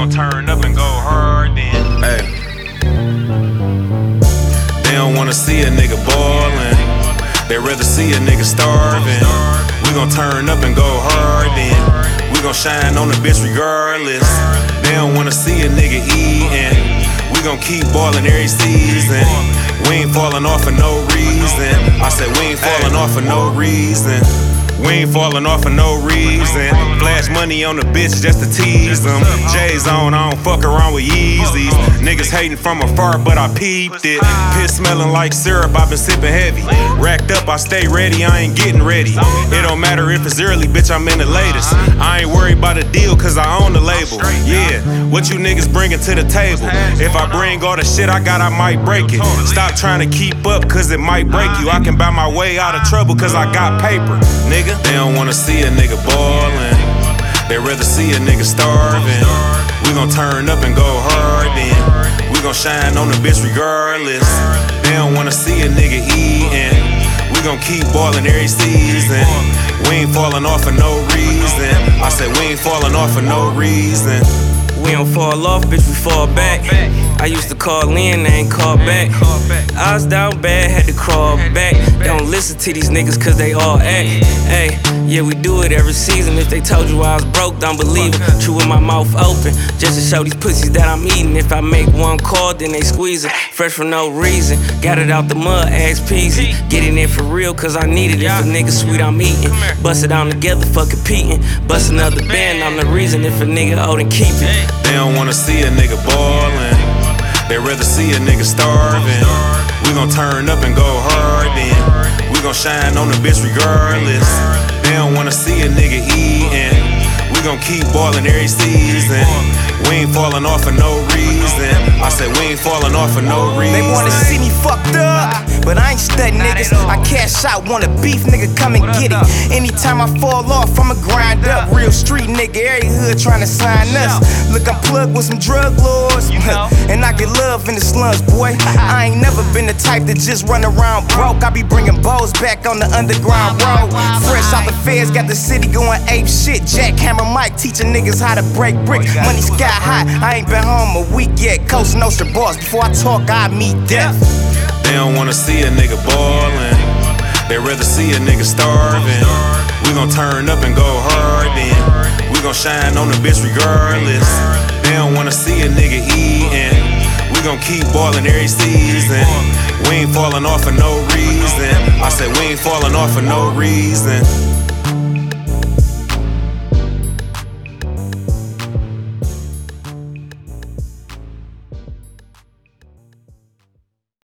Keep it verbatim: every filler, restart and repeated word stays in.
gon' turn up and go hard then. Hey. They don't wanna see a nigga ballin'. They rather see a nigga starving. We gon' turn up and go hard then. We gon' shine on the bitch regardless. They don't wanna see a nigga eatin'. We gon' keep ballin' every season. We ain't fallin' off for no reason. I said we ain't fallin' off for no reason. We ain't fallin' off for no reason. Flash money on the bitch just to tease them. J's on, I don't fuck around with Yeezys. Niggas hating from afar, but I peeped it. Piss smelling like syrup, I been sipping heavy. Racked up, I stay ready, I ain't getting ready. It don't matter if it's early, bitch, I'm in the latest. I ain't worried about the deal, cause I own the label. Yeah, what you niggas bringing to the table? If I bring all the shit I got, I might break it. Stop trying to keep up, cause it might break you. I can buy my way out of trouble, cause I got paper, nigga. They don't wanna see a nigga ballin'. They rather see a nigga starving. We gon' turn up and go hard then. We gon' shine on the bitch regardless. They don't wanna see a nigga eatin'. We gon' keep ballin' every season. We ain't fallin' off for no reason. I said we ain't fallin' off for no reason. We don't fall off, bitch, we fall back. I used to call in, they ain't call back. I was down bad, had to crawl back. Don't listen to these niggas cause they all act. Hey, yeah, we do it every season. If they told you I was broke, don't believe it. True with my mouth open, just to show these pussies that I'm eating. If I make one call, then they squeeze it. Fresh for no reason, got it out the mud, ask Peasy. Get it in for real cause I need it. If a nigga sweet, I'm eating. Bust it on together, fuck competing. Bust another band, I'm the reason. If a nigga old, then keep it. They don't wanna see a nigga ballin'. They rather see a nigga starving. We gon' turn up and go hard then. We gon' shine on the bitch regardless. They don't wanna see a nigga eatin'. We gon' keep ballin' every season. We ain't fallin' off for no reason. I said we ain't fallin' off for no reason. They wanna see me fucked up, but I ain't studying niggas. I cash out, want a beef, nigga, come and get it. Anytime I fall off, I'ma grind up. Real street nigga, every hood tryna sign us. Look, I'm plugged with some drug lords, and I get love in the slums, boy. I ain't never been the type to just run around broke. I be bringing bows back on the underground road. Fresh out the feds, got the city going ape shit. Jackhammer Mike teaching niggas how to break brick. Money sky high, I ain't been home a week yet. Coast Nostra boss, before I talk, I meet death. They don't wanna see a nigga ballin'. They rather see a nigga starving. We gon' turn up and go hard then. We gon' shine on the bitch regardless. They don't wanna see a nigga eatin'. We gon' keep ballin' every season. We ain't fallin' off for no reason. I said we ain't fallin' off for no reason.